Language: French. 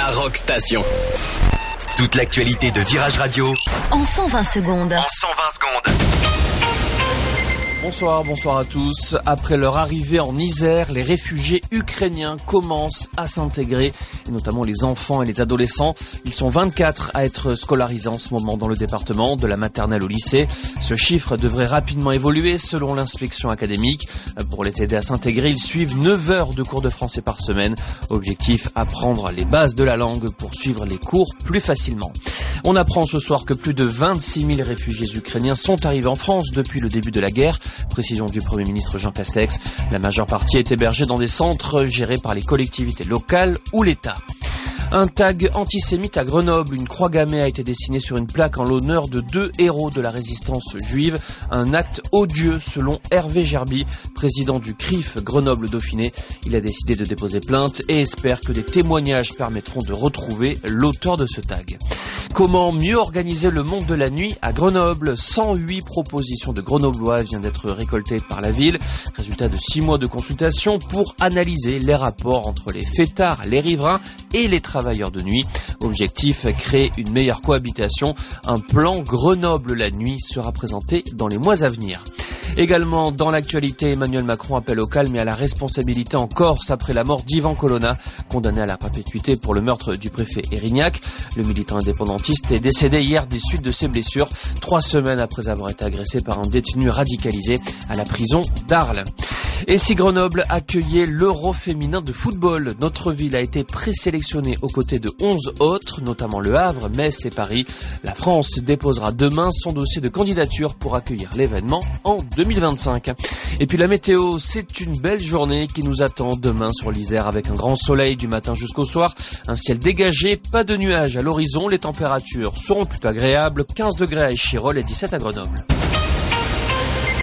la Rock Station. Toute l'actualité de Virage Radio en 120 secondes. Bonsoir à tous. Après leur arrivée en Isère, les réfugiés ukrainiens commencent à s'intégrer, et notamment les enfants et les adolescents. Ils sont 24 à être scolarisés en ce moment dans le département, de la maternelle au lycée. Ce chiffre devrait rapidement évoluer selon l'inspection académique. Pour les aider à s'intégrer, ils suivent 9 heures de cours de français par semaine. Objectif, apprendre les bases de la langue pour suivre les cours plus facilement. On apprend ce soir que plus de 26 000 réfugiés ukrainiens sont arrivés en France depuis le début de la guerre. Précision du Premier ministre Jean Castex. La majeure partie est hébergée dans des centres gérés par les collectivités locales ou l'État. Un tag antisémite à Grenoble. Une croix gammée a été dessinée sur une plaque en l'honneur de 2 héros de la résistance juive. Un acte odieux selon Hervé Gerby, président du CRIF Grenoble-Dauphiné. Il a décidé de déposer plainte et espère que des témoignages permettront de retrouver l'auteur de ce tag. Comment mieux organiser le monde de la nuit à Grenoble? 108 propositions de Grenoblois viennent d'être récoltées par la ville. Résultat de 6 mois de consultation pour analyser les rapports entre les fêtards, les riverains et les travailleurs de nuit. Objectif, créer une meilleure cohabitation. Un plan Grenoble la nuit sera présenté dans les mois à venir. Également dans l'actualité, Emmanuel Macron appelle au calme et à la responsabilité en Corse après la mort d'Ivan Colonna, condamné à la perpétuité pour le meurtre du préfet Erignac. Le militant indépendantiste est décédé hier des suites de ses blessures, 3 semaines après avoir été agressé par un détenu radicalisé à la prison d'Arles. Et si Grenoble accueillait l'Euro féminin de football, notre ville a été présélectionnée aux côtés de 11 autres, notamment Le Havre, Metz et Paris. La France déposera demain son dossier de candidature pour accueillir l'événement en 2025. Et puis la météo, c'est une belle journée qui nous attend demain sur l'Isère avec un grand soleil du matin jusqu'au soir, un ciel dégagé, pas de nuages à l'horizon, les températures seront plutôt agréables, 15 degrés à Échirolles et 17 à Grenoble.